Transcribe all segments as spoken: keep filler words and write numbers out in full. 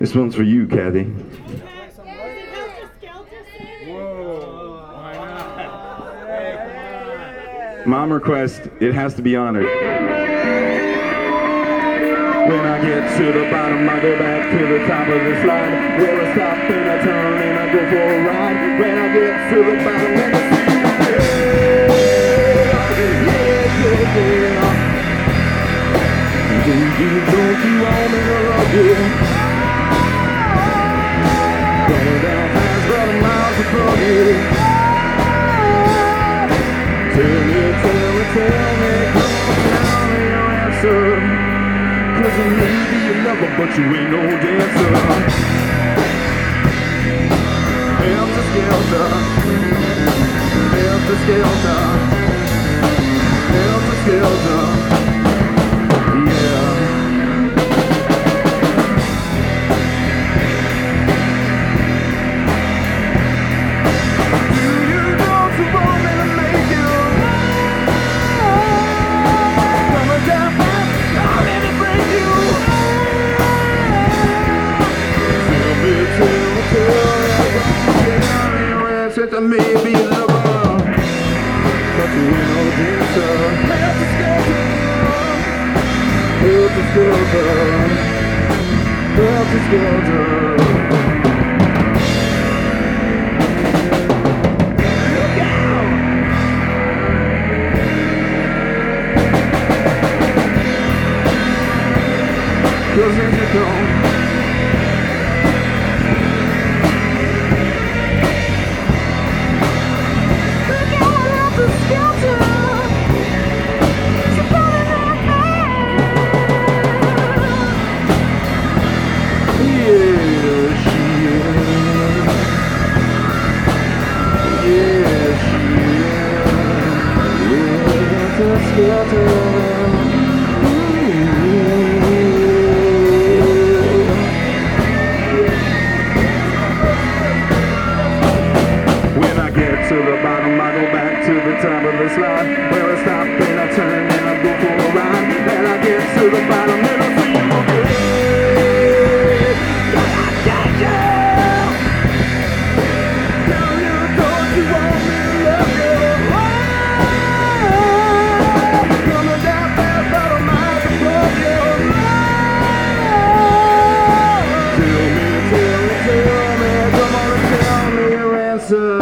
This one's for you, Kathy. Whoa, why not? Hey, come on. Mom request, it has to be honored. When I get to the bottom, I go back to the top of the slide. Where I stop and I turn and I go for a ride. When I get to the bottom and I see you, yeah, yeah, yeah. Do you, don't you want me to love you? Going down fast, but I'm miles above you. Tell me, tell me, tell me, come on, tell me your answer. Cause I may be a lover, but you ain't no dancer. Helter skelter, helter skelter, helter skelter, yeah. Do you want to want me to make you? Coming down fast, I'm in to break you. Tell me, tell me, tell me, tell me your answer to me, be a lover, but you ain't no dancer. Helter skelter, helter skelter, helter skelter. Look out! Cause if you don't, look out, helter skelter. She's coming down fast. Yeah, she is. Yeah, she is. Helter skelter. When I get to the bottom, I go back to the top of the slide. Where I stop and I turn and I go for a ride. Then I get to the bottom and I see you again. Yeah, yeah, yeah. Tell you, don't you want me to love you? Coming down fast, but I'm miles above you. Tell me, tell me, tell me, come on and tell me your answer.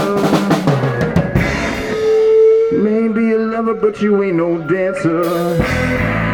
Maybe a lover, but you ain't no dancer.